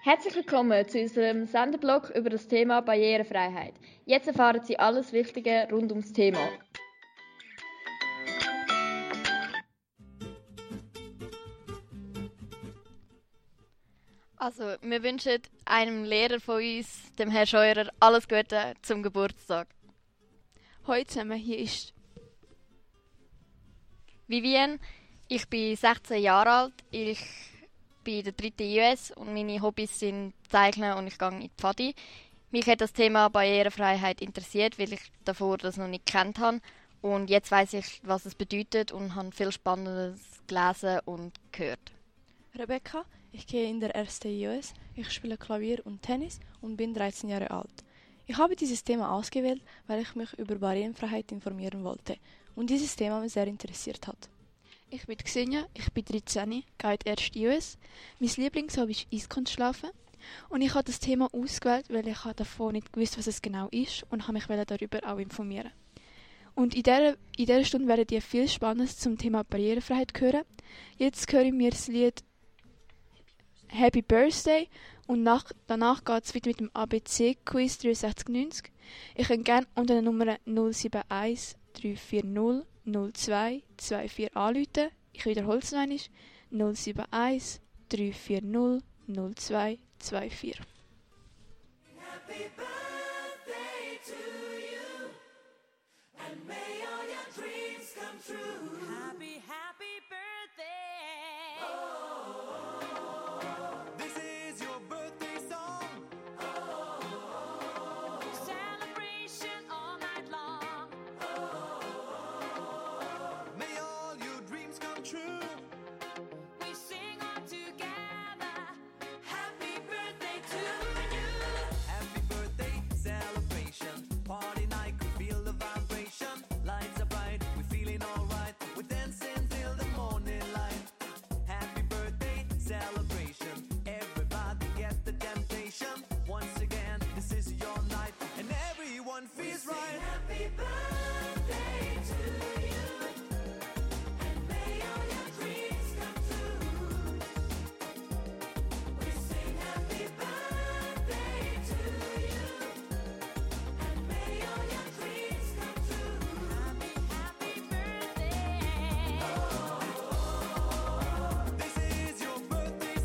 Herzlich willkommen zu unserem Sendeblog über das Thema Barrierefreiheit. Jetzt erfahren Sie alles Wichtige rund ums Thema. Also, wir wünschen einem Lehrer von uns, dem Herrn Scheurer, alles Gute zum Geburtstag. Hallo zusammen, hier ist Vivienne, ich bin 16 Jahre alt, ich bin in der 3. US und meine Hobbys sind Zeichnen und ich gehe in die Pfadi. Mich hat das Thema Barrierefreiheit interessiert, weil ich davor das noch nicht gekannt habe. Und jetzt weiss ich, was es bedeutet und habe viel Spannendes gelesen und gehört. Rebecca. Ich gehe in der 1. US. Ich spiele Klavier und Tennis und bin 13 Jahre alt. Ich habe dieses Thema ausgewählt, weil ich mich über Barrierefreiheit informieren wollte und dieses Thema mich sehr interessiert hat. Ich bin Xenia, ich bin 13, gehe in die 1. US. Mein Lieblingshobby ist Eiskunstschlafen. Und ich habe das Thema ausgewählt, weil ich davon nicht gewusst, was es genau ist und habe mich darüber auch informieren. Und in dieser Stunde werdet ihr viel Spannendes zum Thema Barrierefreiheit hören. Jetzt hören wir das Lied Happy Birthday und danach geht es weiter mit dem ABC-Quiz 6390. Ich könnt gerne unter der Nummer 071 340 02 24 anrufen. Ich wiederhole es noch einmal. 071 340 02 24. Happy birthday to you, and may all your dreams come true. Happy, happy birthday. This is your birthday song. Celebration all night long. May all your dreams come true. We sing all together. Happy birthday to you. Happy birthday celebration. Party night, can feel the vibration. Lights are bright, we're feeling alright. We're dancing till the morning light. Happy birthday celebration. Everybody get the temptation. Once again, this is your night, and everyone feels right. Happy birthday to you, and may all your dreams come true. We sing happy birthday to you, and may all your dreams come true. Happy, happy birthday. This is your birthday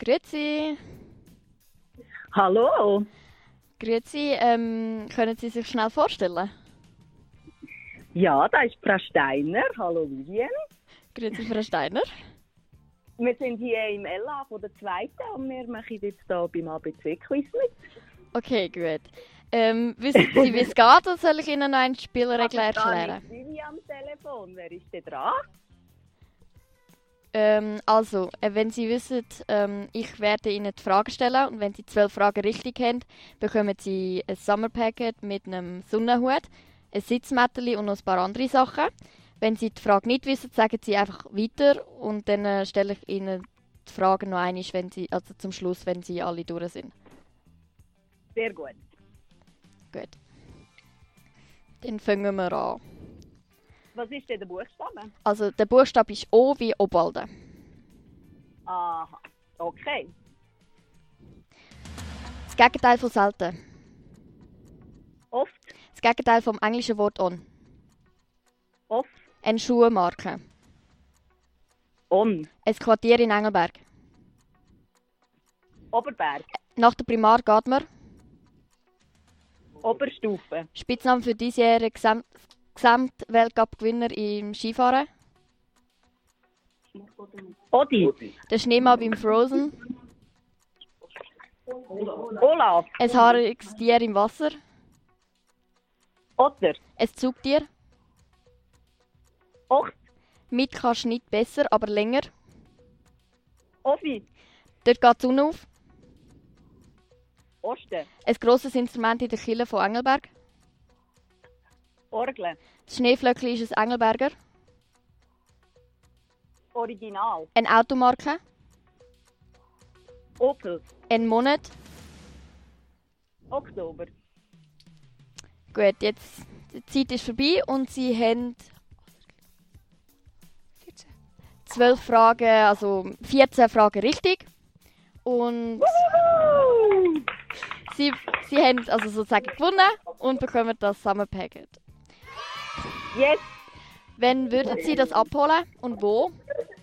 Grüezi. Hallo. Grüezi. Können Sie sich schnell vorstellen? Ja, da ist Frau Steiner. Hallo Vivian. Grüezi, Frau Steiner. Wir sind hier im LA von der zweiten und wir machen jetzt hier beim ABC-Quiz mit. Okay, gut. Wissen Sie, wie es geht, oder soll ich Ihnen noch eine Spielregel Aber da erklären? ist Vivi am Telefon. Wer ist denn dran? Also, wenn Sie wissen, ich werde Ihnen die Fragen stellen und wenn Sie 12 Fragen richtig haben, bekommen Sie ein Summerpacket mit einem Sonnenhut, ein Sitzmätteli und noch ein paar andere Sachen. Wenn Sie die Frage nicht wissen, sagen Sie einfach weiter und dann stelle ich Ihnen die Fragen noch einmal, also zum Schluss, wenn Sie alle durch sind. Sehr gut. Gut. Dann fangen wir an. Was ist denn der Buchstabe? Also, der Buchstabe ist O wie Obalde. Aha. Okay. Das Gegenteil von selten. Oft. Das Gegenteil vom englischen Wort on. Off. Eine Schuhmarke. On. Ein Quartier in Engelberg. Oberberg. Nach der Primar geht man. Oberstufe. Spitzname für diesjährigen Gesamtweltcup-Gewinner im Skifahren. Odi. Der Schneemann beim Frozen. Olaf. Ein haariges Tier im Wasser. Otter. Ein Zugtier. Ocht. Mit kannst du nicht besser, aber länger. Offi. Dort geht die Sonne auf. Osten. Ein grosses Instrument in der Kirche von Engelberg. Orgel. Das Schneeflöckli ist ein Engelberger. Original. Eine Automarke. Opel. Ein Monat. Oktober. Gut, jetzt die Zeit ist vorbei und Sie haben 12 Fragen, also 14 Fragen richtig. Und Sie haben also sozusagen gewonnen und bekommen das Summerpacket. Yes. Wann würden Sie das abholen und wo?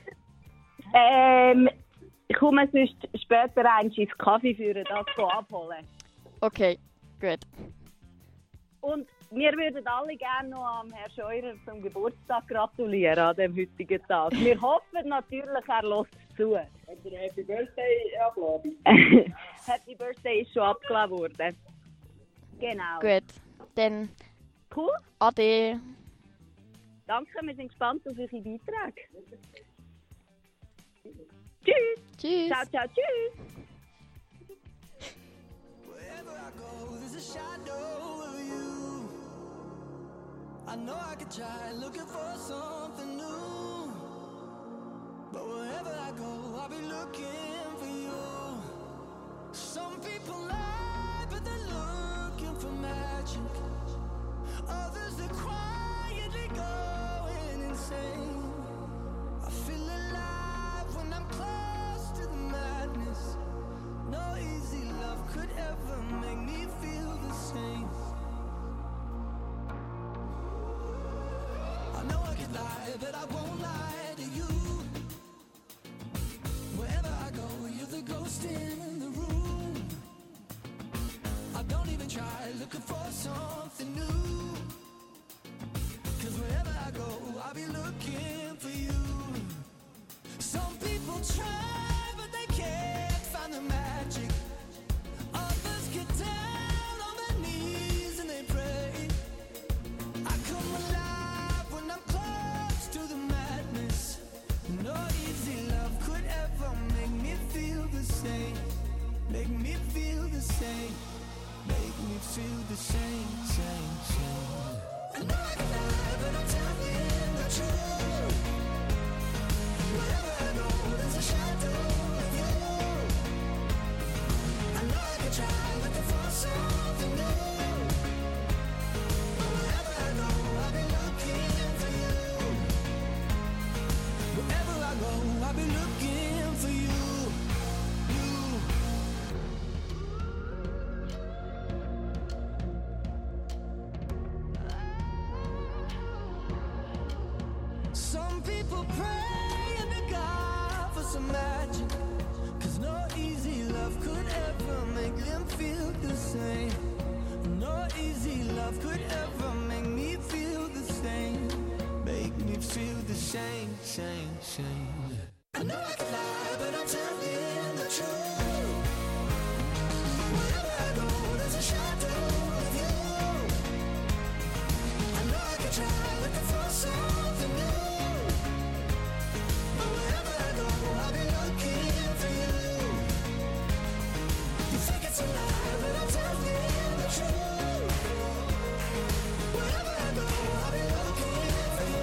Ich komme sonst später ein ins Kaffee führen, das abholen. Okay, gut. Und wir würden alle gerne noch am Herrn Scheurer zum Geburtstag gratulieren an dem heutigen Tag. Wir hoffen natürlich, er lässt zu. Hat er Happy Birthday abgeladen? Happy Birthday ist schon abgeladen worden. Genau. Gut, dann Cool. Ade. Danke, wir sind gespannt auf eure Beiträge. Tschüss. Tschüss. Ciao, ciao, tschüss. Wherever I go, there's a shadow of you. I know I could try looking for something new, but wherever I go, I'll be looking for you. Some people lie, but they're looking for magic. Others are quietly going insane. I feel alive when I'm close to the madness. No easy love could ever make me feel the same. I know I can lie, but I won't lie to you. Wherever I go, you're the ghost in the room. I don't even try looking for something new, 'cause wherever I go, I'll be looking for you. Some people try, but they can't find the magic. Others get down on their knees and they pray. I come alive when I'm close to the madness. No easy love could ever make me feel the same. Make me feel the same. Make me feel the same, same, same. I know I can lie, but I'm telling the truth. Wherever I go, there's a shadow of you. I know I can try looking for something new, but wherever I go, I'll be looking for you. Wherever I go, I'll be looking for you. Some people pray to God for some magic, 'cause no shame, shame, shame. I know I can lie, but I'm telling the truth. Wherever I go, there's a shadow of you. I know I can try looking for something new. But wherever I go, I'll be looking for you. You think it's a lie, but I'm telling the truth. Wherever I go, I'll be looking for you.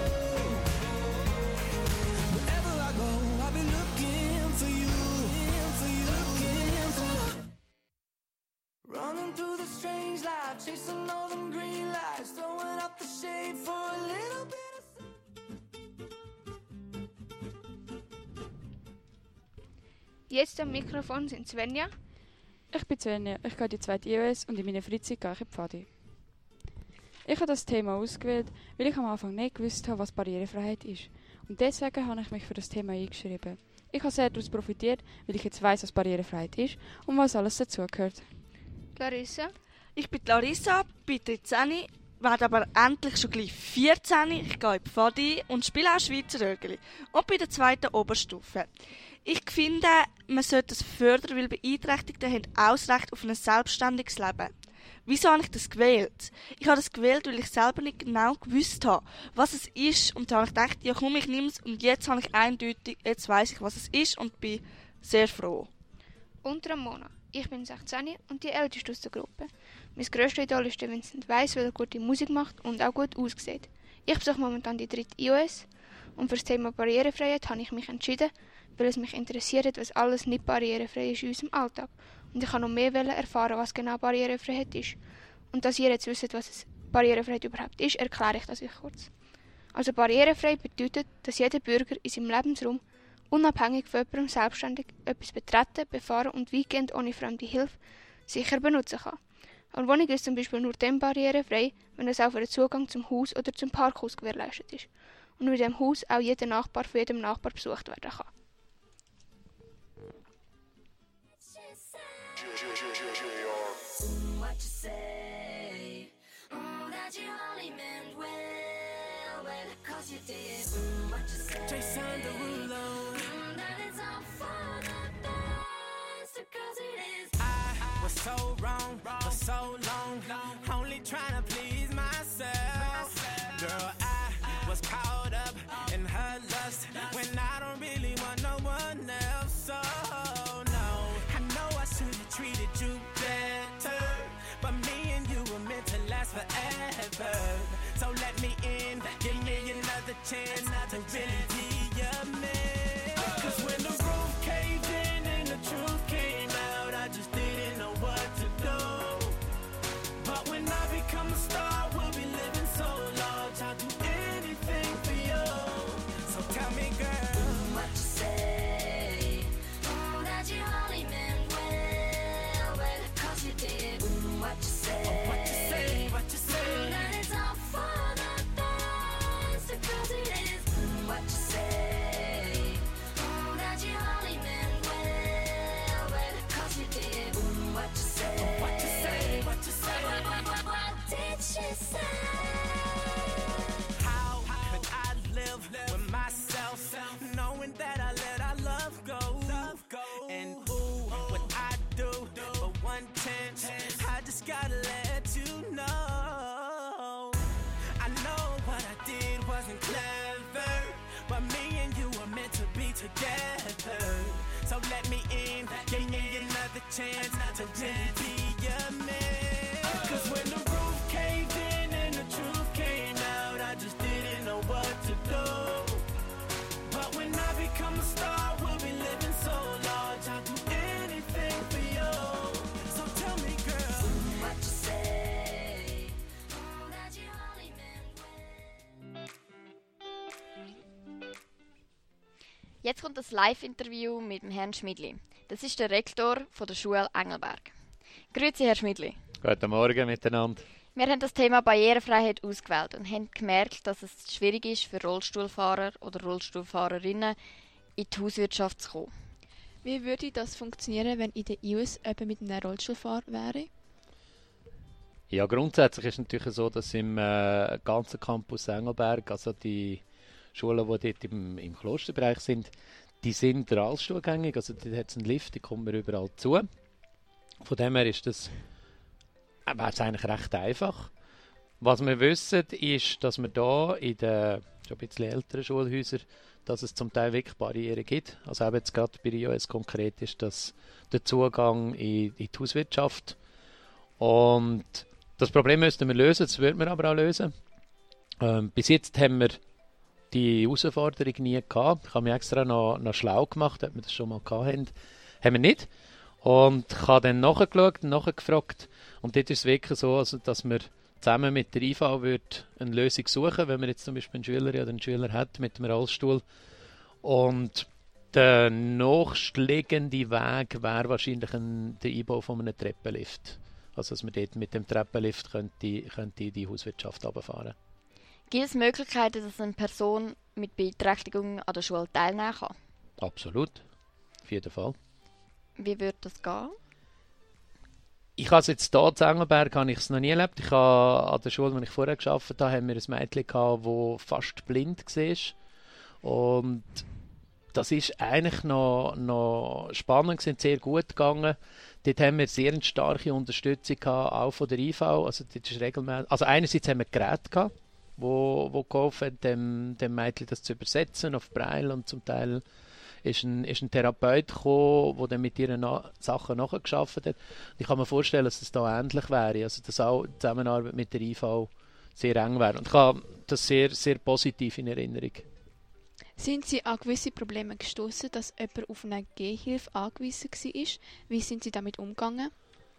Wherever I go, I'll be looking for you. Looking for you. Running through the strange life, chasing all them green lights, throwing up the shade for a little bit of Jetzt am Mikrofon sind Svenja. Ich bin Svenja, ich gehe in die 2. IOS und in meiner Freizeit gehe ich in die Pfadi. Ich habe das Thema ausgewählt, weil ich am Anfang nicht gewusst habe, was Barrierefreiheit ist. Und deswegen habe ich mich für das Thema eingeschrieben. Ich habe sehr daraus profitiert, weil ich jetzt weiss, was Barrierefreiheit ist und was alles dazugehört. Larissa. Ich bin Larissa, bin 13, werde aber endlich schon gleich 14. Ich gehe in die Pfadi und spiele auch Schweizer Rögeli. Und bei der 2. Oberstufe. Ich finde, man sollte das fördern, weil Beeinträchtigte haben auch das Recht auf ein selbstständiges Leben. Wieso habe ich das gewählt? Ich habe das gewählt, weil ich selber nicht genau gewusst habe, was es ist. Und da habe ich gedacht, ja komm, ich nehme es. Und jetzt habe ich eindeutig, jetzt weiss ich, was es ist und bin sehr froh. Und Ramona. Ich bin 16 und die älteste aus der Gruppe. Mein grösstes Idol ist der Vincent Weiss, weil er gute Musik macht und auch gut aussieht. Ich besuche momentan die 3. IOS und für das Thema Barrierefreiheit habe ich mich entschieden, weil es mich interessiert, was alles nicht barrierefrei ist in unserem Alltag. Und ich kann noch mehr erfahren, was genau Barrierefreiheit ist. Und dass ihr jetzt wisst, was Barrierefreiheit überhaupt ist, erkläre ich das euch kurz. Also barrierefrei bedeutet, dass jeder Bürger in seinem Lebensraum unabhängig von jemandem selbstständig etwas betreten, befahren und weitgehend ohne fremde Hilfe sicher benutzen kann. Eine Wohnung ist zum Beispiel nur dann barrierefrei, wenn es auch für den Zugang zum Haus oder zum Parkhaus gewährleistet ist und mit dem Haus auch jeder Nachbar von jedem Nachbar besucht werden kann. what you say. That you only meant well, 'cause you did what you say. Jason Derulo. That it's all for the best, 'cause it is. I was so wrong for so long, only trying to please myself. Girl, I was caught up in her lust when I don't really want no one else. So no, I know I should have treated you better, but me and you were meant to last forever. So let me in, give me another chance to really be your man. 'Cause when the roof caved in and the truth came out, I just didn't know what to do. But when I become a star, we'll be living so large, I'll do anything for you. So tell me, girl, what you say. That you only meant well, 'cause you did what you say. What you say, what you say. That it's all for the best, 'cause it is what you say. That you only meant well, 'cause you did what you say. What you say, what you say. What did she say? How could I live with myself, knowing that I let our love go? And ooh, what I do for 1/10, I just gotta let you know. I know what I did wasn't clever, but me and you were meant to be together. So let me in, give me another chance to really be your man. 'Cause when the roof caved in and the truth came out, I just didn't know what to do. But when I become a star, we'll be living so large, I'll do anything for you. So tell me, girl, what you say. That you only meant well. Jetzt kommt das Live-Interview mit dem Herrn Schmidli. Das ist der Rektor von der Schule Engelberg. Grüezi, Herr Schmidli. Guten Morgen miteinander. Wir haben das Thema Barrierefreiheit ausgewählt und haben gemerkt, dass es schwierig ist für Rollstuhlfahrer oder Rollstuhlfahrerinnen in die Hauswirtschaft zu kommen. Wie würde das funktionieren, wenn in der IOS jemand mit einem Rollstuhlfahrer wäre? Ja, grundsätzlich ist es natürlich so, dass im ganzen Campus Engelberg, also die Schulen, die dort im Klosterbereich sind, die sind rollstuhlgängig, also dort hat es einen Lift, die kommt man überall zu. Von dem her ist das wäre es eigentlich recht einfach. Was wir wissen, ist, dass wir da in den schon ein bisschen älteren Schulhäusern, dass es zum Teil wirklich Barrieren gibt. Also eben jetzt gerade bei IOS konkret ist das der Zugang in die Hauswirtschaft. Und das Problem müssten wir lösen, das würden wir aber auch lösen. Bis jetzt haben wir die Herausforderung nie gehabt. Ich habe mich extra noch schlau gemacht, ob wir das schon mal gehabt haben. Haben wir nicht. Und ich habe dann nachgeschaut und nachgefragt. Und dort ist es wirklich so, also, dass wir zusammen mit der IV eine Lösung suchen, wenn man jetzt zum Beispiel einen Schüler oder einen Schüler hat mit einem Rollstuhl. Und der nächstliegende Weg wäre wahrscheinlich der Einbau von einem Treppenlift. Also dass man dort mit dem Treppenlift könnte in die Hauswirtschaft runterfahren. Gibt es Möglichkeiten, dass eine Person mit Beeinträchtigung an der Schule teilnehmen kann? Absolut, auf jeden Fall. Wie würde das gehen? Ich habe es jetzt hier in Engelberg habe ich es noch nie erlebt. Ich habe an der Schule, wo ich vorher gearbeitet habe, haben wir ein Mädchen gehabt, das fast blind war. Und das ist eigentlich noch spannend, sind sehr gut gegangen. Dort haben wir sehr eine starke Unterstützung gehabt, auch von der IV. Also, das ist regelmäßig. Also einerseits haben wir Geräte gehabt, wo geholfen haben, dem Mädchen das zu übersetzen auf Braille, und zum Teil ist ein Therapeut gekommen, der dann mit ihren Sachen nachgearbeitet hat. Ich kann mir vorstellen, dass es da ähnlich wäre, also dass auch die Zusammenarbeit mit der IV sehr eng wäre. Und ich habe das sehr, sehr positiv in Erinnerung. Sind Sie an gewisse Probleme gestoßen, dass jemand auf eine Gehhilfe angewiesen war? Wie sind Sie damit umgegangen?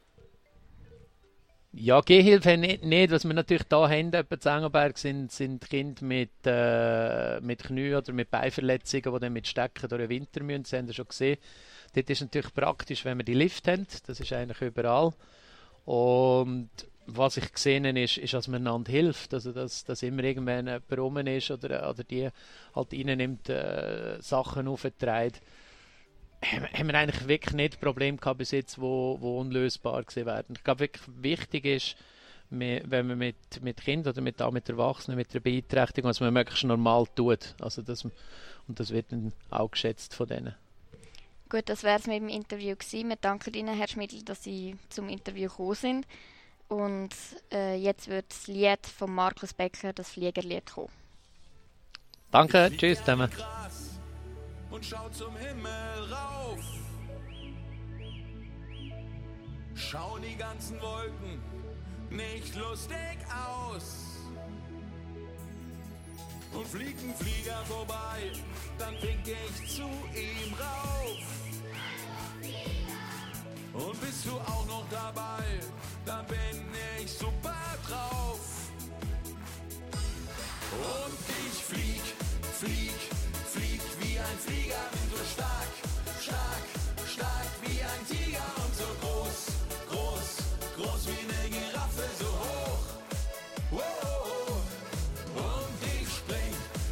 Ja, Gehhilfe nicht. Was wir natürlich da haben, etwa in Engelberg, sind Kinder mit Knie- oder mit Beinverletzungen, die dann mit Stecken durch den Winter müssen. Das haben wir schon gesehen. Dort ist es natürlich praktisch, wenn wir die Lift haben. Das ist eigentlich überall. Und was ich gesehen habe, ist, dass man einander hilft. Also, dass immer irgendwann jemand rum ist oder die halt reinnimmt, Sachen aufträgt. Haben wir eigentlich wirklich nicht Probleme gehabt bis jetzt, wo unlösbar gewesen wären. Ich glaube, wirklich wichtig ist, wenn man mit Kindern oder mit Erwachsenen, mit der Beeinträchtigung, dass man möglichst normal tut. Also und das wird dann auch geschätzt von denen. Gut, das wäre es mit dem Interview gewesen. Wir danken Ihnen, Herr Schmidl, dass Sie zum Interview gekommen sind. Und jetzt wird das Lied von Markus Becker, das Fliegerlied, kommen. Danke, tschüss zusammen. Und schau zum Himmel rauf. Schauen die ganzen Wolken nicht lustig aus. Und fliegt ein Flieger vorbei, dann winke ich zu ihm rauf. Und bist du auch noch dabei, dann bin ich super drauf. Und ich flieg wie ein Flieger, bin so stark wie ein Tiger und so groß wie eine Giraffe, so hoch. Wow. Und ich spring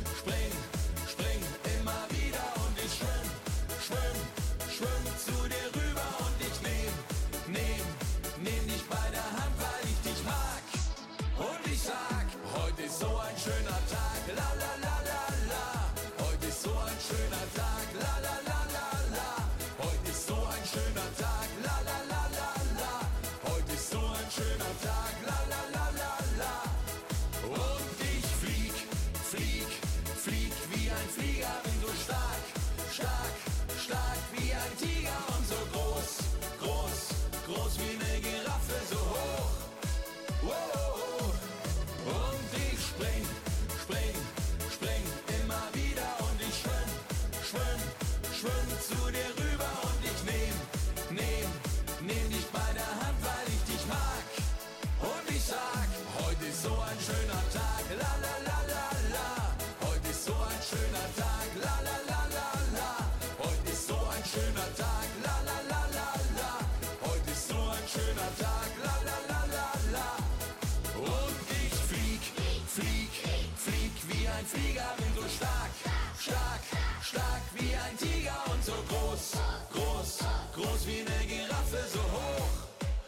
immer wieder und ich schwimm zu dir rüber und ich nehm dich bei der Hand, weil ich dich mag. Und ich sag, heute ist so ein schöner Tag, la la la la la. Heute ist so ein schöner Tag, la la la la la. Heute ist so ein schöner Tag, la la la la la. Heute ist so ein schöner Tag, la la la la la. Und ich flieg wie ein Flieger, bin so stark wie ein Tiger und so groß wie eine Giraffe, so hoch. Wow. Und ich spring immer wieder und ich schwimm zu dir rüber und ich nehm dich bei der Hand, weil ich dich mag. Und ich sag, heute ist so ein schöner Tag, la la la la la. Heute ist so ein schöner Tag, la la la la la. Heute ist so ein schöner Tag, la la la la la. Heute ist so ein schöner Tag, la la la la la. Und ich flieg wie ein Flieger, bin so stark wie ein Tiger und so groß wie eine Giraffe, so hoch.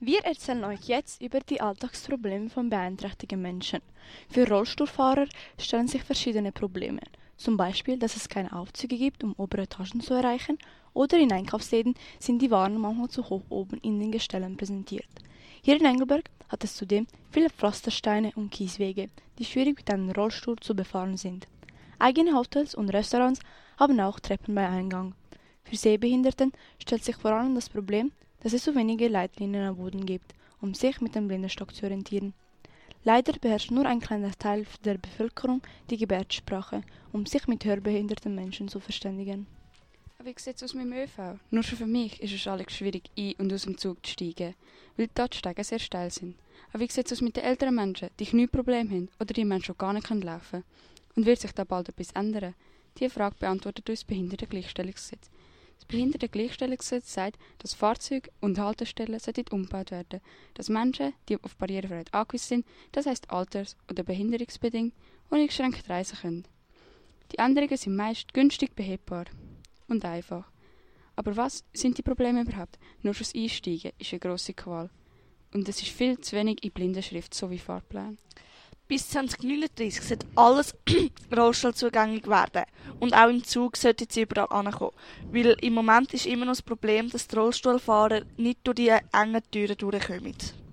Wir erzählen euch jetzt über die Alltagsprobleme von beeinträchtigten Menschen. Für Rollstuhlfahrer stellen sich verschiedene Probleme. Zum Beispiel, dass es keine Aufzüge gibt, um obere Etagen zu erreichen, oder in Einkaufsläden sind die Waren manchmal zu hoch oben in den Gestellen präsentiert. Hier in Engelberg hat es zudem viele Pflastersteine und Kieswege, die schwierig mit einem Rollstuhl zu befahren sind. Eigene Hotels und Restaurants haben auch Treppen bei Eingang. Für Sehbehinderten stellt sich vor allem das Problem, dass es so wenige Leitlinien am Boden gibt, um sich mit dem Blindenstock zu orientieren. Leider beherrscht nur ein kleiner Teil der Bevölkerung die Gebärdensprache, um sich mit hörbehinderten Menschen zu verständigen. Wie sieht es aus mit dem ÖV? Nur schon für mich ist es allerdings schwierig, ein- und aus dem Zug zu steigen, weil dort die Stege sehr steil sind. Aber wie sieht es aus mit den älteren Menschen, die Knieprobleme haben oder die Menschen die gar nicht laufen können? Und wird sich da bald etwas ändern? Diese Frage beantwortet uns das Behindertengleichstellungsgesetz. Das Behindertengleichstellungsgesetz sagt, dass Fahrzeuge und Haltestellen umgebaut werden, dass Menschen, die auf Barrierefreiheit angewiesen sind, das heisst alters- oder behinderungsbedingt, uneingeschränkt reisen können. Die Änderungen sind meist günstig behebbar und einfach. Aber was sind die Probleme überhaupt? Nur schon das Einsteigen ist eine grosse Qual. Und es ist viel zu wenig in Blindenschrift, so wie Fahrplan. Bis 2039 sollte alles Rollstuhl zugänglich werden. Und auch im Zug sollte sie überall ankommen. Weil im Moment ist immer noch das Problem, dass die Rollstuhlfahrer nicht durch die engen Türen durchkommen.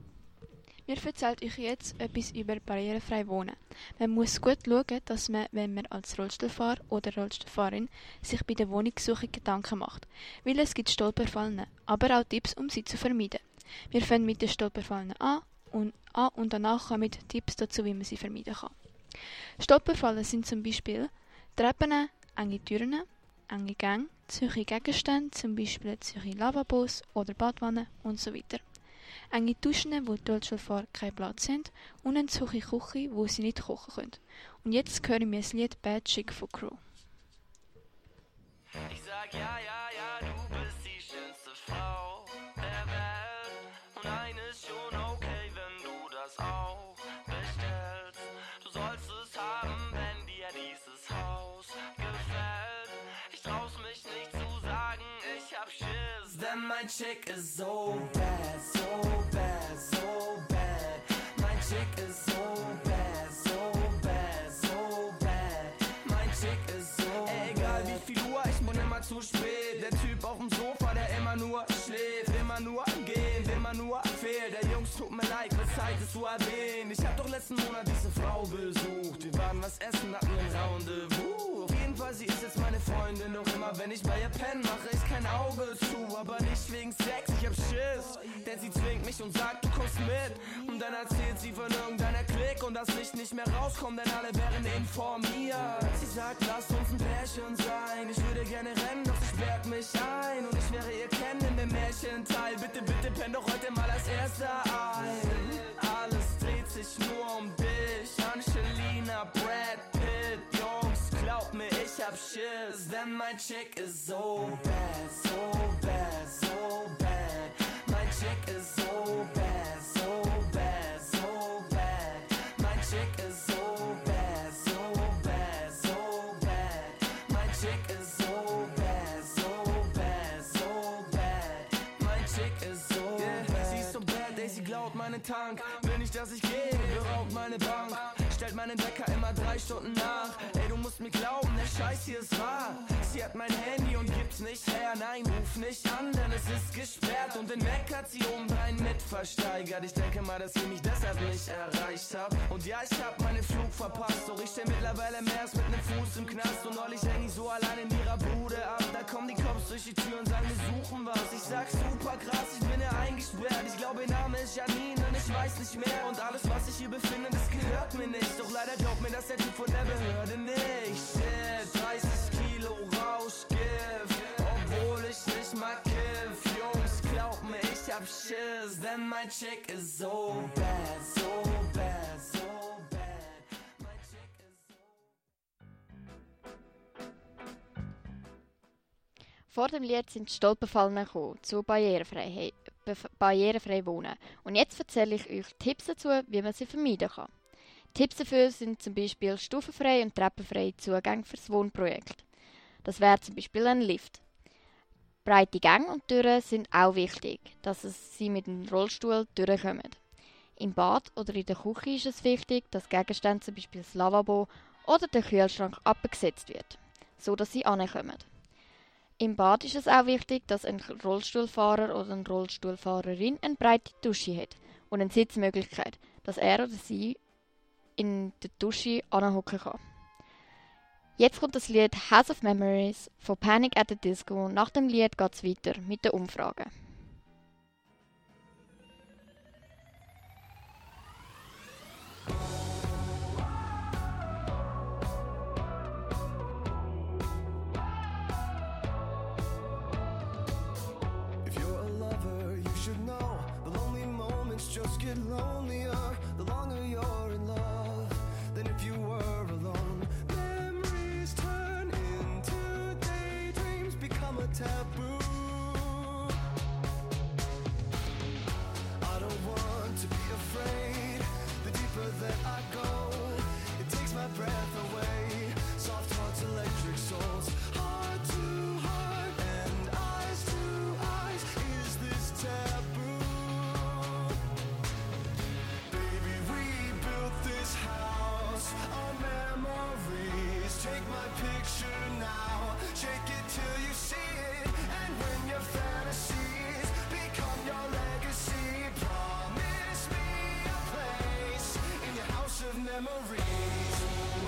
Wir erzählen euch jetzt etwas über barrierefrei Wohnen. Man muss gut schauen, dass man, wenn man als Rollstuhlfahrer oder Rollstuhlfahrerin sich bei der Wohnungssuche Gedanken macht. Weil es gibt Stolperfallen, aber auch Tipps, um sie zu vermeiden. Wir fangen mit den Stolperfallen an und danach kommen Tipps dazu, wie man sie vermeiden kann. Stolperfallen sind zum Beispiel Treppen, enge Türen, enge Gänge, zu hohe Gegenstände, zum Beispiel zu hohe Lavabos oder Badwannen und so weiter. Enge Duschen, wo die Rollstuhlfahrer keinen Platz haben und eine zu hohe Küche, wo sie nicht kochen können. Und jetzt hören wir das Lied Bad Chick von Crew. Ich sag ja, ja, ja, du bist die schönste Frau der Welt. Und eines schon okay, wenn du das auch bestellst. Du sollst es haben, wenn dir dieses Haus gefällt. Ich trau's mich nicht zu sagen, ich hab Schiss. Denn mein Chick ist so bad, so bad, so bad. Mein Chick ist so bad, so bad, so bad. Mein Chick ist so egal wie viel Uhr, ich bin immer zu spät. Der Typ auf dem Sofa, der immer nur schläft, immer nur gehen, immer nur fehlt. Der Jungs, tut mir leid, wird Zeit es zu erwähnen. Ich hab doch letzten Monat diese Frau besucht. Wir waren was essen, hatten ein Rendezvous. Auf jeden Fall, sie ist jetzt meine Freundin. Doch immer wenn ich bei ihr penne, mache ich kein Auge zu. Aber nicht wegen Sex, ich hab Schiss. Denn sie zwingt mich und sagt, du kommst mit. Und dann erzählt sie von irgendeiner Klick und dass ich nicht mehr rauskomme, denn alle wären informiert. Sie sagt, lass uns ein Pärchen sein. Ich würde gerne rennen, doch sie sperrt mich ein. Und ich wäre ihr Ken in dem Märchenteil. Bitte, bitte, penn doch heute mal als Erster ein. Alles dreht sich nur um dich. Angelina, Brad Pitt, Jungs, glaub mir, ich hab Schiss. Denn mein Chick ist so bad, so bad, so bad. Mein Chick ist so bad, so bad, so bad. Mein Chick ist so bad, so bad, so bad. Mein Chick ist so bad, so bad, so bad. Mein Chick ist so bad. Sie ist so bad, ey, sie glaubt meinen Tank. Will nicht, dass ich gehe, beraubt meine Bank. Stellt meinen Wecker immer 3 Stunden nach. Ey, du musst mir glauben, der Scheiß hier ist wahr. Sie hat mein Handy und gibt's nicht her. Nein, ruf nicht an, denn es ist gesperrt. Und den Mac hat sie obendrein mit versteigert. Ich denke mal, dass sie mich deshalb nicht erreicht hat. Und ja, ich hab meinen Flug verpasst. Doch ich steh mittlerweile mehr als mit nem Fuß im Knast. Und neulich häng ich so allein in ihrer Bude ab. Da kommen die Cops durch die Tür und sagen, wir suchen was. Ich sag, super krass, ich bin ja eingesperrt. Ich glaube, ihr Name ist Janine und ich weiß nicht mehr. Und alles, was ich hier befinde, das gehört mir nicht. Doch leider glaubt mir das der Typ von der Behörde nicht. Shit, 30 Kilo Rauschgift, obwohl ich nicht mal kiff. Jungs, glaub mir, ich hab Schiss, denn mein Chick ist so bad, so bad, so bad. Mein Chick ist Vor dem Lied sind die Stolperfallen gekommen, zu barrierefrei wohnen. Und jetzt erzähle ich euch Tipps dazu, wie man sie vermeiden kann. Tipps dafür sind zum Beispiel stufenfrei und treppenfrei Zugänge für das Wohnprojekt. Das wäre zum Beispiel ein Lift. Breite Gänge und Türen sind auch wichtig, dass sie mit dem Rollstuhl durchkommen. Im Bad oder in der Küche ist es wichtig, dass Gegenstände, zum Beispiel das Lavabo oder der Kühlschrank, abgesetzt wird, so dass sie ankommen. Im Bad ist es auch wichtig, dass ein Rollstuhlfahrer oder eine Rollstuhlfahrerin eine breite Dusche hat und eine Sitzmöglichkeit, dass er oder sie in der Dusche anhocken kann. Jetzt kommt das Lied House of Memories von Panic at the Disco. Nach dem Lied geht es weiter mit den Umfragen. Just get lonelier the longer you're in love than if you were alone. Memories turn into daydreams, become a taboo. I don't want to be afraid. The deeper that I go, it takes my breath away. Soft hearts, electric souls, heart to heart and eyes to eyes. Is this taboo? Take my picture now, shake it till you see it, and when your fantasies become your legacy, promise me a place in your house of memories.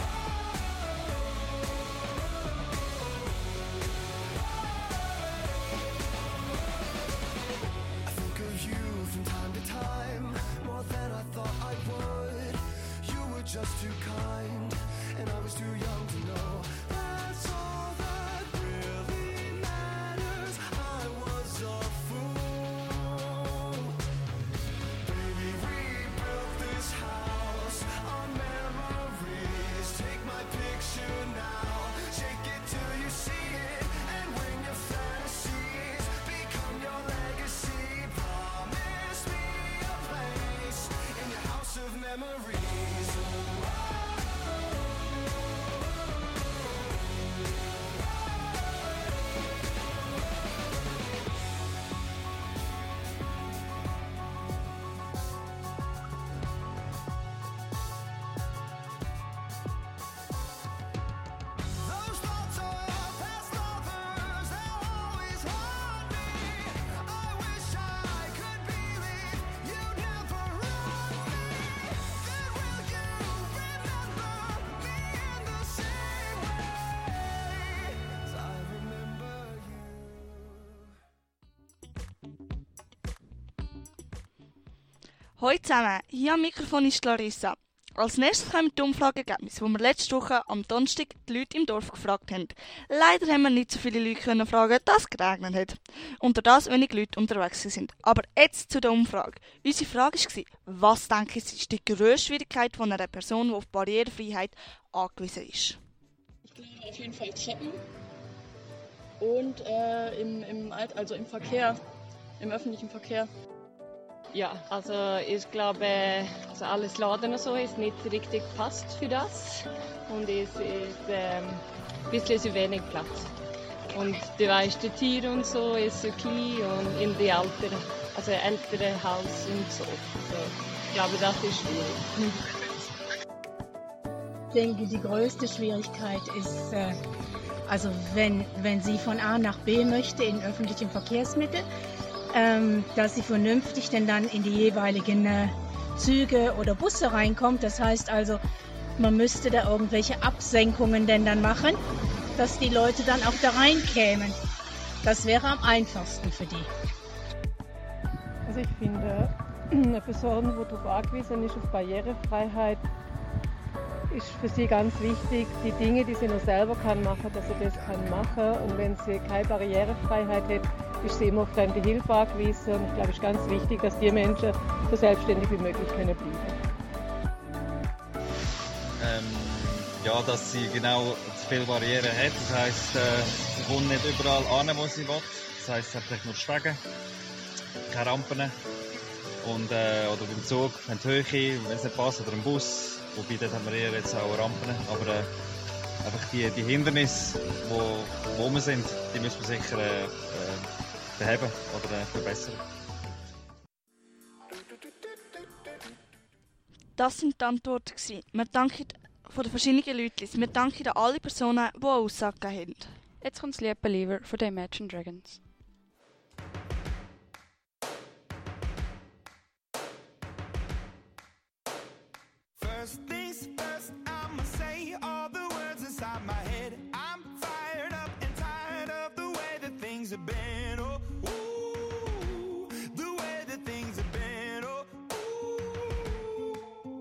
I think of you from time to time, more than I thought I would. You were just too kind, and I was too young to know. That's all that really matters. I was a fool. Baby, we built this house on memories. Take my picture now, shake it till you see it, and when your fantasies become your legacy, promise me a place in your house of memories. Hallo zusammen, hier am Mikrofon ist Larissa. Als nächstes kommen die Umfrageergebnisse, die wir letzte Woche am Donnerstag die Leute im Dorf gefragt haben. Leider haben wir nicht so viele Leute können fragen, dass es geregnet hat. Unter das wenig Leute unterwegs sind. Aber jetzt zu der Umfrage. Unsere Frage war, was denken Sie, ist die grösste Schwierigkeit von einer Person, die auf Barrierefreiheit angewiesen ist? Ich glaube auf jeden Fall Shoppen und im Verkehr, im öffentlichen Verkehr. Ja, also ich glaube, also alles Laden und so ist nicht richtig passt für das und es ist ein bisschen zu wenig Platz. Und du weißt, die Tiere und so ist so klein und in die ältere Haus und so. Also, ich glaube, das ist schwierig. Ich denke, die größte Schwierigkeit ist, also wenn sie von A nach B möchte in öffentlichen Verkehrsmitteln, dass sie vernünftig denn dann in die jeweiligen Züge oder Busse reinkommt. Das heißt also, man müsste da irgendwelche Absenkungen denn dann machen, dass die Leute dann auch da reinkämen. Das wäre am einfachsten für die. Also ich finde, eine Person, die darauf angewiesen ist, auf Barrierefreiheit, ist für sie ganz wichtig, die Dinge, die sie noch selber kann machen, dass sie das kann machen. Und wenn sie keine Barrierefreiheit hat, ist sie immer auf fremde Hilfe angewiesen. Und ich glaube, es ist ganz wichtig, dass die Menschen so selbstständig wie möglich können bleiben. Ja, dass sie genau zu viele Barrieren hat. Das heisst, sie kommt nicht überall an, wo sie will. Das heisst, sie hat vielleicht nur Stege, keine Rampen. Und, oder beim Zug, wenn die Höhe, wenn es nicht passt, oder im Bus. Wobei, dort haben wir eher jetzt auch Rampen. Aber einfach die Hindernisse, wo wir sind, die müssen wir sicher beheben oder verbessern. Das sind die Antworten. Wir danken von den verschiedenen Leuten. Wir danken alle Personen, die eine Aussage gegeben haben. Jetzt kommt das Lied Believer von den Imagine Dragons. First things first, I'ma say all the words inside my head. I'm fired up and tired of the way that things have been. Oh, ooh, the way that things have been. Oh, ooh.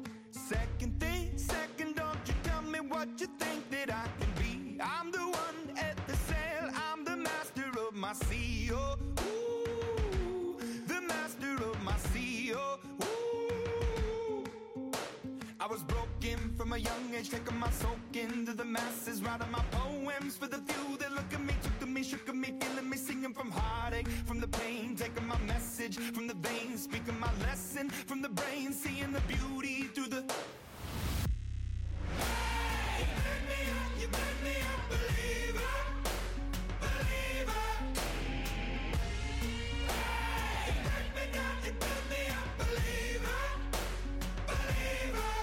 Second, don't you tell me what you think that I can be. I'm the one at the sail, I'm the master of my sea. Oh, ooh, the master of my sea. Oh, ooh. I was broken from a young age, taking my soak into the masses, writing my poems for the few that look at me, took to me, shook at me, feeling me, singing from heartache, from the pain, taking my message from the veins, speaking my lesson from the brain, seeing the beauty through the... Hey, you made me a believer, believer. Hey, break me down, you made me a believer, believer.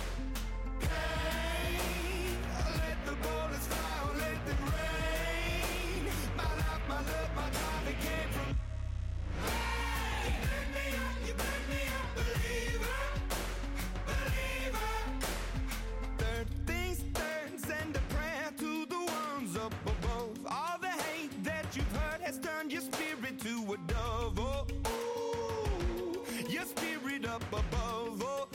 Pain, let the bullets fly, or let them rain. My life, my love, my God, it came from. Hey, you made me a believer, believer. Third things third, send a prayer to the ones up above. All the hate that you've heard has turned your spirit to a dove. Oh, ooh, your spirit up above. Oh,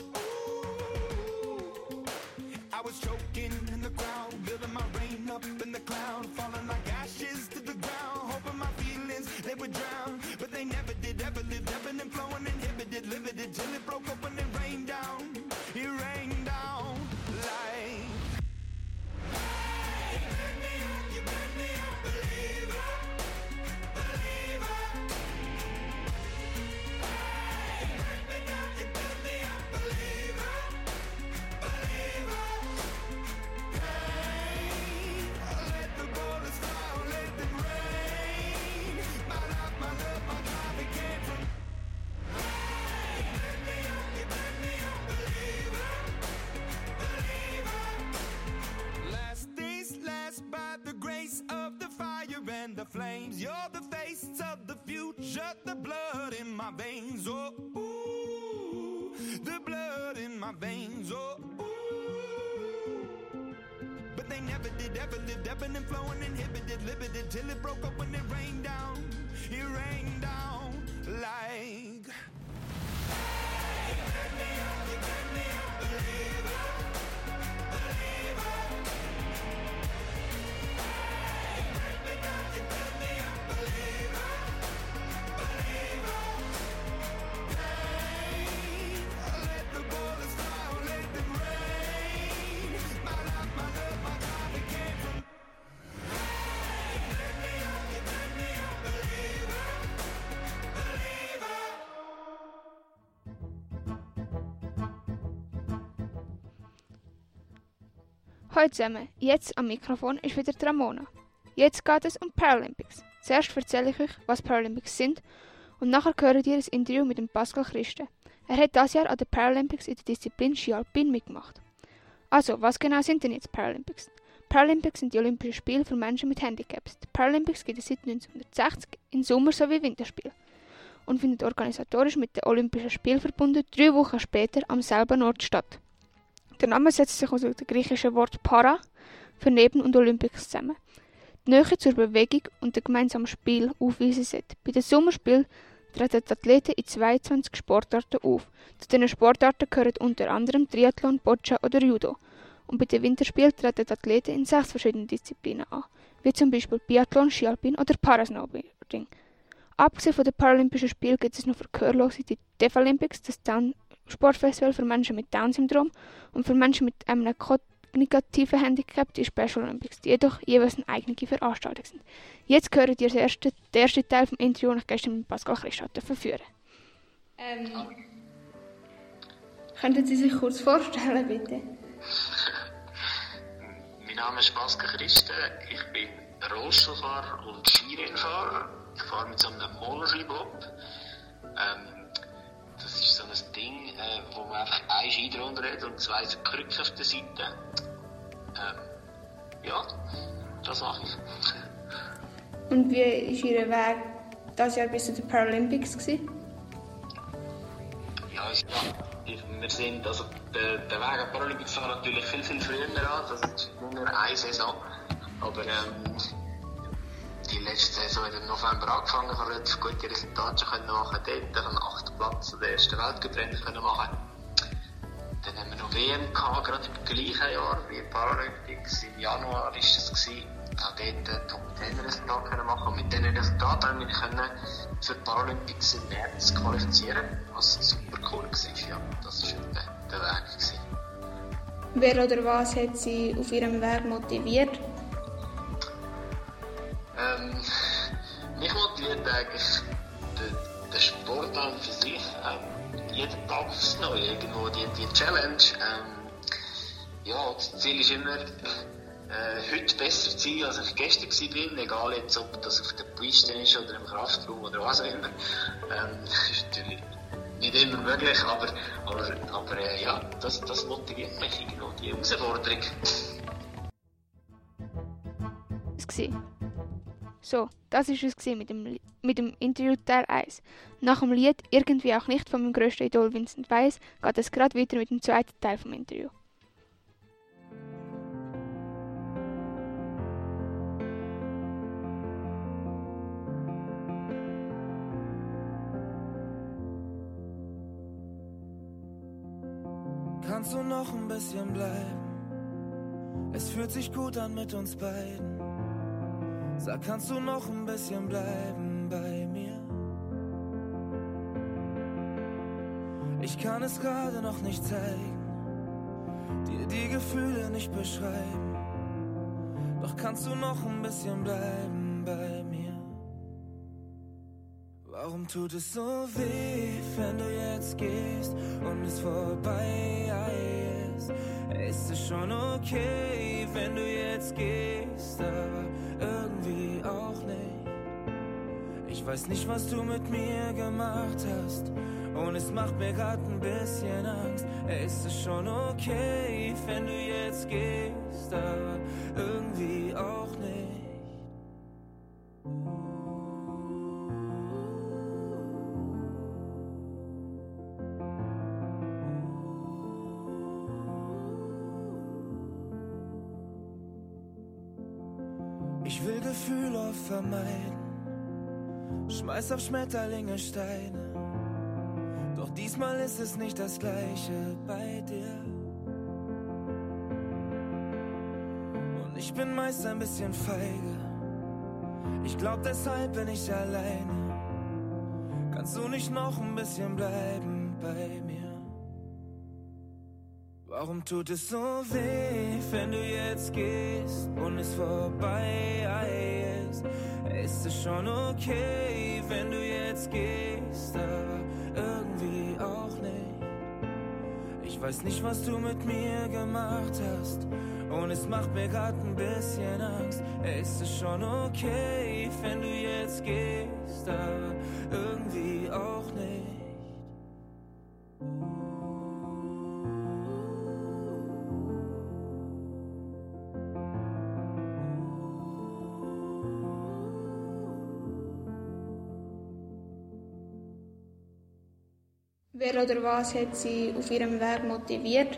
ooh. I was choking in the crowd, building my rain up in the cloud, falling like ashes to the ground, hoping my feelings they would drown, but they never did. Ever lived, ebbing and flowing, inhibited, limited, till it broke up and it rained down. It rained down like. Hey, you made me a believer, believer. Hey, break me down, you made me a believer, believer. Pain, let the bullets fly, or let them rain. My life, my love, my God, it came from. Hey, you made me a believer, believer. Last things last, by the grace of the fire and the flames. You're the face of the future, the blood in my veins. Oh, ooh, the blood in my veins. Oh, ooh. But they never did, ever lived, ebbing and flowing, inhibited, limited, till it broke up when it rained down. It rained down like. Hey, you made me a believer, believer. Hey, break me down, you made me a believer, believer. Pain, let the bullets fly, or let them rain. My life, my love, my God, it came from. Hey, you made me a believer, believer. Hallo zusammen, jetzt am Mikrofon ist wieder die Ramona. Jetzt geht es um Paralympics. Zuerst erzähle ich euch, was Paralympics sind, und nachher hört ihr ein Interview mit dem Pascal Christen. Er hat dieses Jahr an den Paralympics in der Disziplin Ski Alpin mitgemacht. Also, was genau sind denn jetzt Paralympics? Paralympics sind die Olympischen Spiele für Menschen mit Handicaps. Die Paralympics gibt es seit 1960 im Sommer- sowie Winterspiel und findet organisatorisch mit den Olympischen Spielen verbunden 3 Wochen später am selben Ort statt. Der Name setzt sich aus dem griechischen Wort Para für Neben und Olympics zusammen. Die Nähe zur Bewegung und dem gemeinsamen Spiel aufweisen sollte. Bei den Sommerspielen treten die Athleten in 22 Sportarten auf. Zu diesen Sportarten gehören unter anderem Triathlon, Boccia oder Judo. Und bei den Winterspielen treten die Athleten in 6 verschiedenen Disziplinen an, wie zum Beispiel Biathlon, Skialpin oder Parasnowboarding. Abgesehen von den Paralympischen Spielen gibt es noch für Gehörlose die Deaflympics, das Sportfestival für Menschen mit Down-Syndrom, und für Menschen mit einem kognitiven Handicap die Special Olympics, die jedoch jeweils eine eigene Veranstaltung sind. Jetzt gehört ihr den ersten Teil vom Interview, das ich gestern mit Pascal Christen verführen. Könnten Sie sich kurz vorstellen, bitte? Mein Name ist Pascal Christen. Ich bin Rollstuhlfahrer und Skirennfahrer. Ich fahre mit so einem Monoski-Bob. Das ist so ein Ding, wo man einfach einen Ski drunter hat und zwei so Krücken auf der Seite. Ja, das mache ich. Und wie war Ihr Weg dieses Jahr bis zu den Paralympics gewesen? Ja, wir sind, also der Weg an die Paralympics fängt natürlich viel früher an. Das ist nur eine Saison. Aber die letzte Saison hat im November angefangen, haben relativ gute Resultate schon machen können. Dort einen 8. Platz an der ersten Weltcuprennen können machen. Dann haben wir noch WM gehabt, gerade im gleichen Jahr wie die Paralympics. Im Januar war das gewesen. Auch dort Top 10 Resultate können machen. Und mit diesen Resultaten haben wir können für die Paralympics im März qualifizieren. Was super cool war. Ja, das war der Weg gewesen. Wer oder was hat Sie auf Ihrem Weg motiviert? Mich motiviert eigentlich der Sport an für sich. Jeden Tag aufs Neue, irgendwo die Challenge. Ja, das Ziel ist immer, heute besser zu sein, als ich gestern war. Egal jetzt, ob das auf der Piste ist oder im Kraftraum oder was auch immer. Das ist natürlich nicht immer möglich, aber ja, das motiviert mich irgendwo, die Herausforderung. So, das war es mit dem Interview Teil 1. Nach dem Lied «Irgendwie auch nicht» von meinem grössten Idol Vincent Weiss geht es gerade weiter mit dem zweiten Teil vom Interview. Kannst du noch ein bisschen bleiben? Es fühlt sich gut an mit uns beiden. Sag, kannst du noch ein bisschen bleiben bei mir? Ich kann es gerade noch nicht zeigen, dir die Gefühle nicht beschreiben. Doch kannst du noch ein bisschen bleiben bei mir? Warum tut es so weh, wenn du jetzt gehst und es vorbei ist? Ist es schon okay, wenn du jetzt gehst, aber irgendwie auch nicht. Ich weiß nicht, was du mit mir gemacht hast und es macht mir grad ein bisschen Angst. Ist es schon okay, wenn du jetzt gehst, aber irgendwie auch nicht. Ich will Gefühle oft vermeiden, schmeiß auf Schmetterlinge Steine. Doch diesmal ist es nicht das Gleiche bei dir. Und ich bin meist ein bisschen feige, ich glaub deshalb bin ich alleine. Kannst du nicht noch ein bisschen bleiben bei mir? Warum tut es so weh, wenn du jetzt gehst und es vorbei ist? Ist es schon okay, wenn du jetzt gehst, aber irgendwie auch nicht? Ich weiß nicht, was du mit mir gemacht hast und es macht mir grad ein bisschen Angst. Ist es schon okay, wenn du jetzt gehst, aber irgendwie auch nicht? Wer oder was hat Sie auf Ihrem Weg motiviert?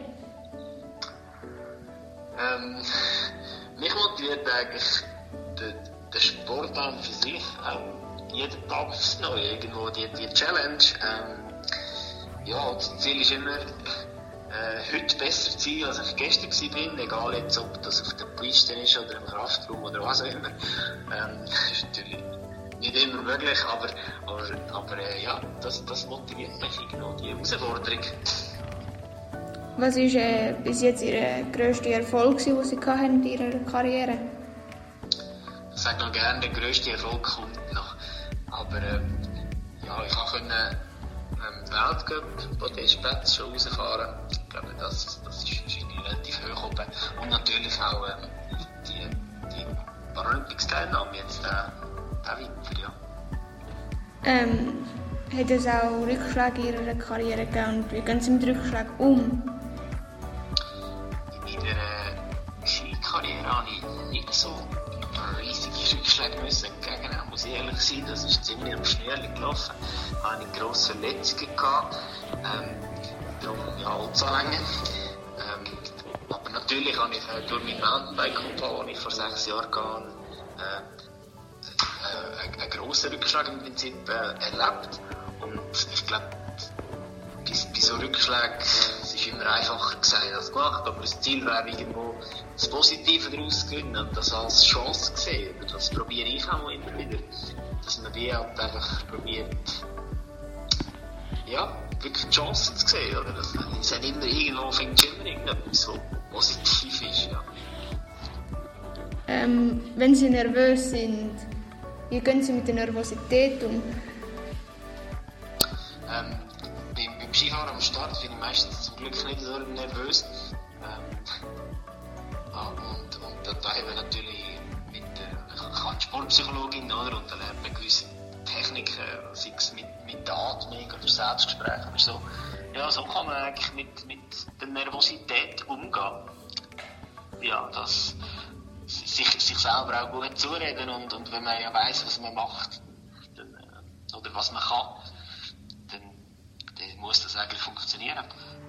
Mich motiviert eigentlich der Sport an für sich. Jeden Tag aufs Neue, irgendwo die Challenge. Ja, das Ziel ist immer, heute besser zu sein, als ich gestern war. Egal jetzt, ob das auf der Piste ist oder im Kraftraum oder was auch immer. Das ist natürlich nicht immer möglich, aber ja, das motiviert mich irgendwo, die Herausforderung. Was war bis jetzt Ihr grösster Erfolg, den Sie in Ihrer Karriere hatten? Ich sage noch gerne, der grösste Erfolg kommt noch. Aber ja, ich konnte Weltcup-Podestplätze schon rausfahren. Ich glaube, das ist relativ hoch oben. Und natürlich auch Hat es auch Rückschläge in Ihrer Karriere gegeben und wie gehen Sie mit Rückschlägen um? In meiner Skikarriere habe ich nicht so riesige Rückschläge müssen entgegennehmen, muss ich ehrlich sein. Das ist ziemlich am Schnürli gelaufen. Ich hatte grosse Verletzungen gehabt, darum ja, Holzanlängen. Aber natürlich habe ich durch mein Mountainbike-Unfall, den ich vor 6 Jahren hatte, einen grossen Rückschlag im Prinzip erlebt. Und ich glaube, bei so Rückschlägen ist immer einfacher gesagt als gemacht. Aber das Ziel wäre irgendwo das Positive daraus zu gewinnen und das als Chance zu sehen. Das probiere ich auch immer wieder. Dass man die halt einfach probiert, ja, wirklich Chancen zu sehen. Oder? Es hat immer irgendwo, findet immer irgendetwas, was positiv ist. Ja. Wenn Sie nervös sind, wie gehen Sie mit der Nervosität um? Beim Skifahren am Start bin ich meistens zum Glück nicht so nervös. Und da haben wir natürlich mit der Sportpsychologin, oder? Und da lernt man gewisse Techniken, sei es mit der Atmung oder Selbstgespräch oder so. Ja, so kann man eigentlich mit der Nervosität umgehen. Ja, das sich selber auch gut zureden und wenn man ja weiss, was man macht, dann, oder was man kann, dann muss das eigentlich funktionieren.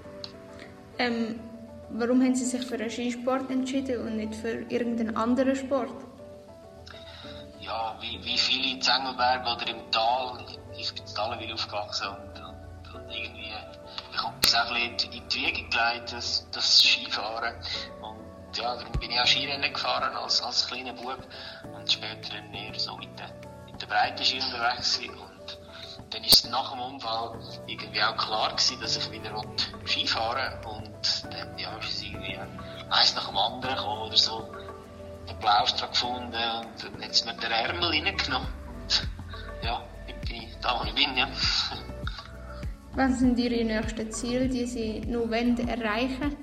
Warum haben Sie sich für einen Skisport entschieden und nicht für irgendeinen anderen Sport? Ja, wie viele in Zengelberg oder im Tal, ich bin in Talenwil aufgewachsen und irgendwie bekommt es auch ein bisschen in die Wiege gelegt, das Skifahren. Und ja, darum bin ich auch Skirennen gefahren als kleiner Bub und später eher so mit der Breitenski unterwegs gewesen. Und dann ist es nach dem Unfall irgendwie auch klar gewesen, dass ich wieder Skifahren will. Und dann ja, ist es irgendwie eins nach dem anderen gekommen oder so. Den Blaustrahl gefunden und dann hat es mir den Ärmel reingenommen. Und ja, ich bin da, wo ich bin, ja. Was sind Ihre nächsten Ziele, die Sie noch erreichen wollen?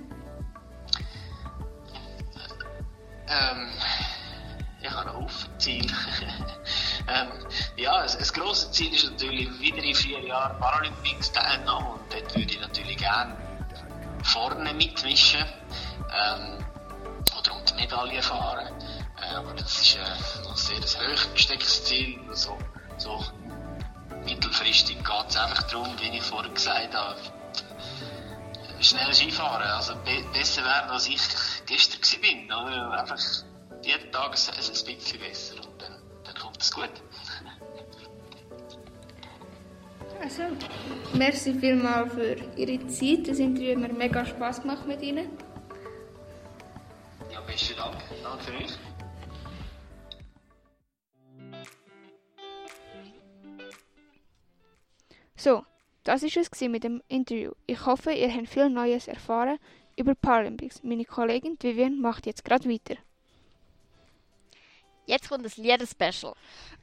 Ich habe einen Haufen Ziele. Ja, ein grosses Ziel ist natürlich wieder in 4 Jahren Paralympics teilnehmen und dort würde ich natürlich gerne vorne mitmischen oder um die Medaille fahren. Aber das ist noch sehr ein hoch gestecktes Ziel. So mittelfristig geht es einfach darum, wie ich vorher gesagt habe, schnell Skifahren. Also besser werden, als ich gestern war. Oder? Einfach jeden Tag ein bisschen besser und dann kommt es gut. Also, merci vielmals für Ihre Zeit. Das Interview hat mir mega Spass gemacht mit Ihnen. Ja, besten Dank. Danke für euch. So, das war es mit dem Interview. Ich hoffe, ihr habt viel Neues erfahren über Paralympics. Meine Kollegin Vivian macht jetzt gerade weiter. Jetzt kommt das Lieder-Special.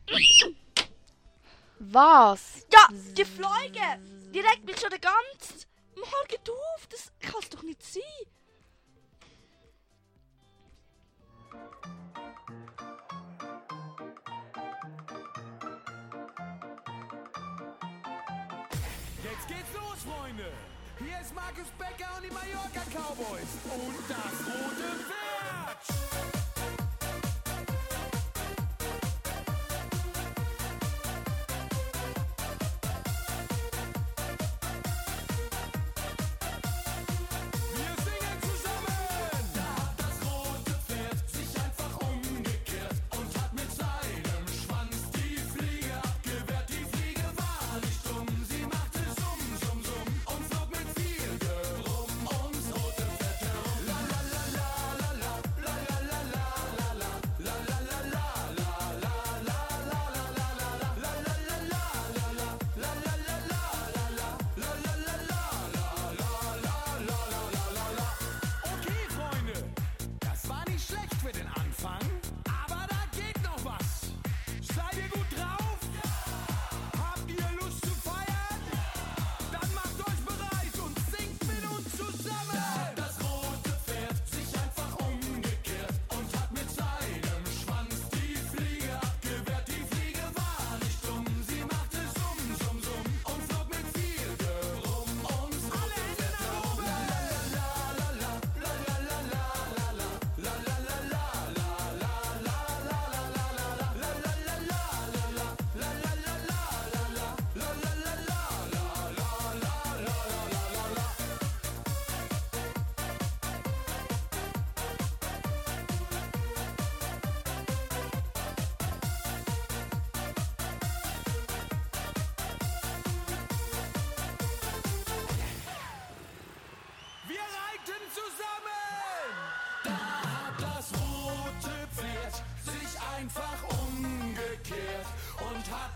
Was? Ja, die Fliege! Die regt mich schon den ganzen Morgen auf. Das kann es doch nicht sein. Jetzt geht's los, Freunde! Hier ist Markus Becker und die Mallorca Cowboys und das rote Pferd!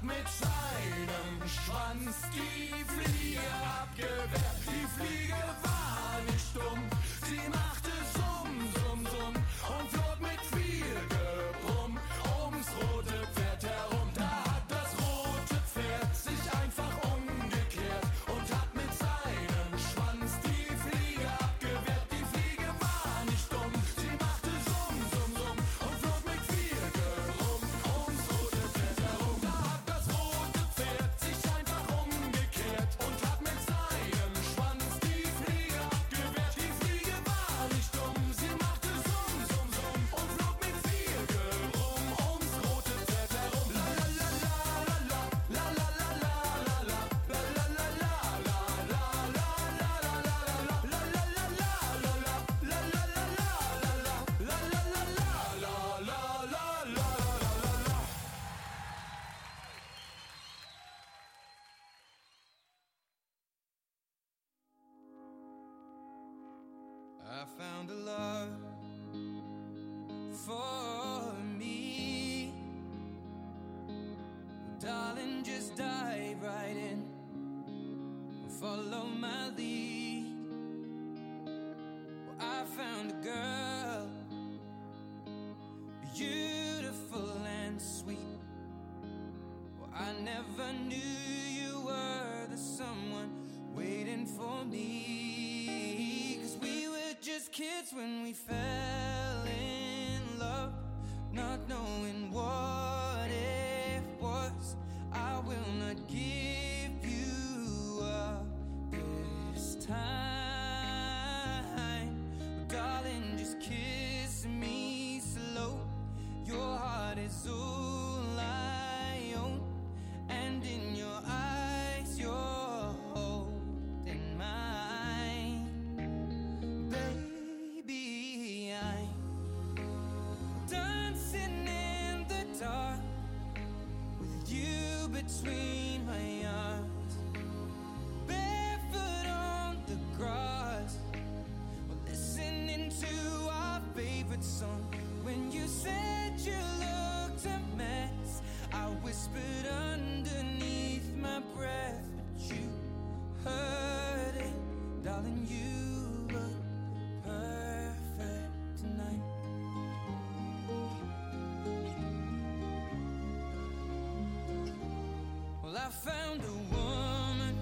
hat mit seinem Schwanz die Fliege abgewehrt. Die Fliege war nicht dumm, sie machte Summ, Summ, Summ und flog mit viel Gebrumm ums rote Pferd herum. Da hat das rote Pferd sich einfach umgekehrt und hat mit seinem Schwanz die Fliege abgewehrt. Die Fliege war nicht dumm, sie machte Summ, Summ, Summ und flog mit viel Gebrumm ums rote Pferd herum. Da hat das rote Pferd sich einfach umgekehrt und hat mit seinem Schwanz die Fliege abgewehrt. Die Fliege war nicht dumm, sie machte Summ, Summ, Summ und flog mit viel Gebrumm ums rote Pferd herum. La la la la la la la la la la la la la I found a love for me. Darling, just dive right in. Follow my lead. Well, I found a girl, beautiful and sweet. Well, I never knew you were the someone waiting for me. 'Cause we were just kids when we fell in love, not knowing what it was. I will not give you up this time. Darling, just kiss me slow. Your heart is all I own, and in your eyes you're holding mine. Baby, I'm dancing in the dark with you between my arms, barefoot on the grass, listening to our favorite song. When you said you looked a mess, I whispered underneath my breath, but you heard it, darling. You look perfect tonight. Well, I found a woman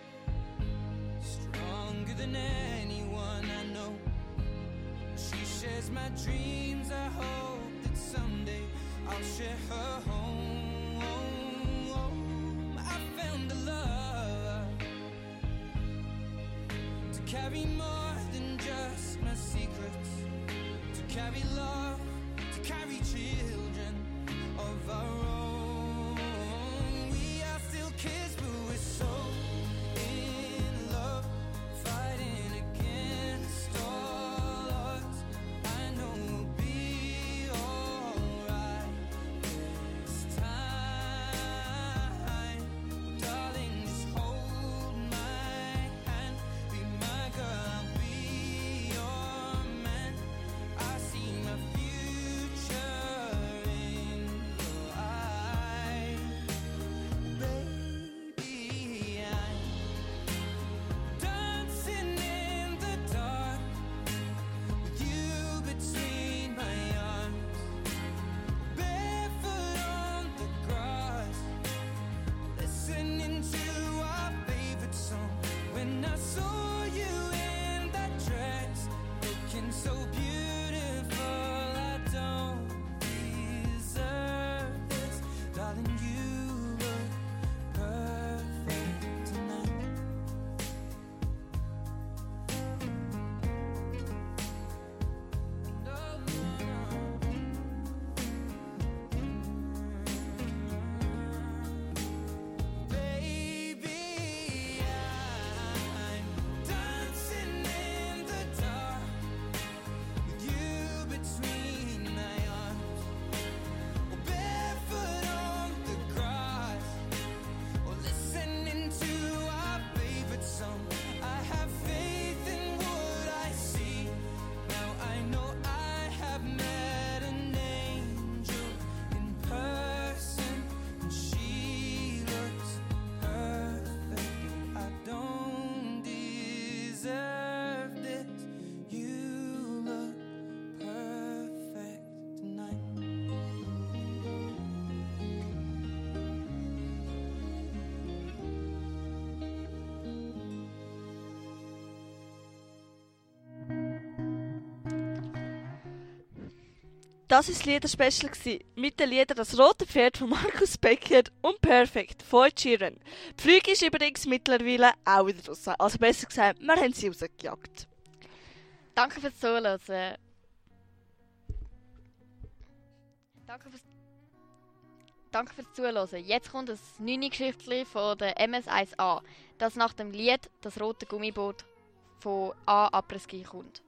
stronger than anyone I know. She shares my dreams. I hope that someday I'll share her home. I found a love to carry more than just my secrets, to carry love, to carry children of our own. We are still kids, but we're so in love, fighting against all odds. I know we'll be alright this time. Darling, just hold my hand, be my girl, I'll be your man. I see my future in your eyes. das war das Liederspecial mit den Liedern «Das rote Pferd» von Markus Becker und «Perfect» von Ed Sheeran. Die Flüge ist übrigens mittlerweile auch wieder draussen. Also besser gesagt, wir haben sie rausgejagt. Danke fürs Zuhören. Danke fürs Zuhören. Jetzt kommt ein 9. Geschichtli von der MS1A, das nach dem Lied «Das rote Gummiboot» von A. Après-Ski kommt.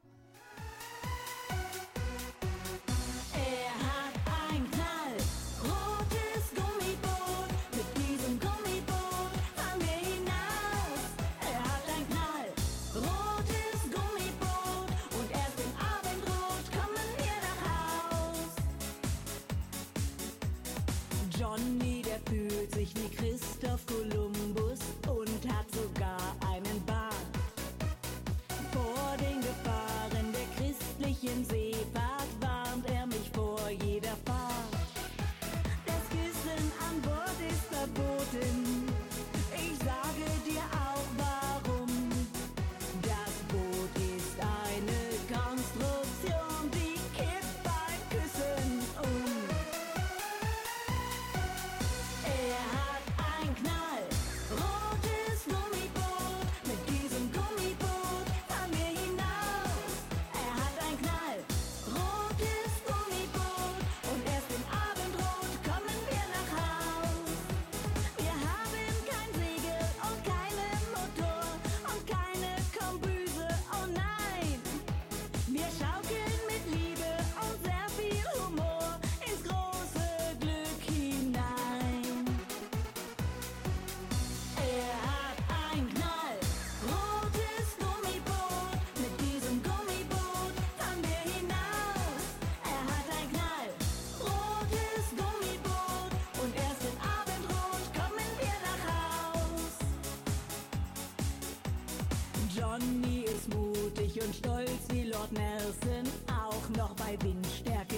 Johnny, der fühlt sich wie Christoph Kolumbus und hat sogar einen Bart. Vor den Gefahren der christlichen Seefahrt warnt er mich vor jeder Fahrt. Das Küssen an Bord ist verboten. Ich sage dir auch warum. Das Boot ist eine Konstruktion, die kippt beim Küssen um. Er hat ein knallrotes Gummiboot. Mit diesem Gummiboot fahren wir hinaus. Er hat ein knallrotes Gummiboot und erst im Abendrot kommen wir nach Haus. Wir haben kein Segel und keinen Motor und keine Kombüse, oh nein. Wir schaukeln mit Liebe und sehr viel Humor ins große Glück hinein. Er hat ein knallrotes Gummiboot. Mit diesem Gummiboot fahren wir hinaus. Er hat ein knallrotes Gummiboot und erst im Abendrot kommen wir nach Haus. Johnny ist mutig und stolz wie Lord Nelson, auch noch bei Windstärke